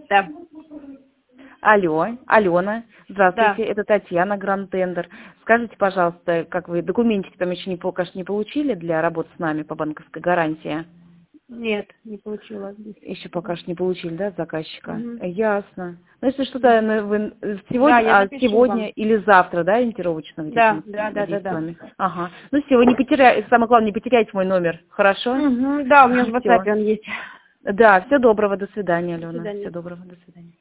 Да. Алло, Алена, здравствуйте, Да. это Татьяна, Гранд Тендер. Скажите, пожалуйста, как вы документики там еще пока что не получили для работы с нами по банковской гарантии? Нет, не получила. Еще пока что не получили, да, от заказчика? Угу. Ясно. Ну, если что-то вы Да, сегодня, я запишу сегодня вам. или завтра, да, ориентировочно Да, где-то здесь с да. вами? Ага. Ну, все, вы не потеряете, самое главное, не потеряйте мой номер, хорошо? Угу. Да, у меня в Все. WhatsApp он есть. Да, всего доброго, до свидания, До Алена. свидания. Всего доброго, до свидания.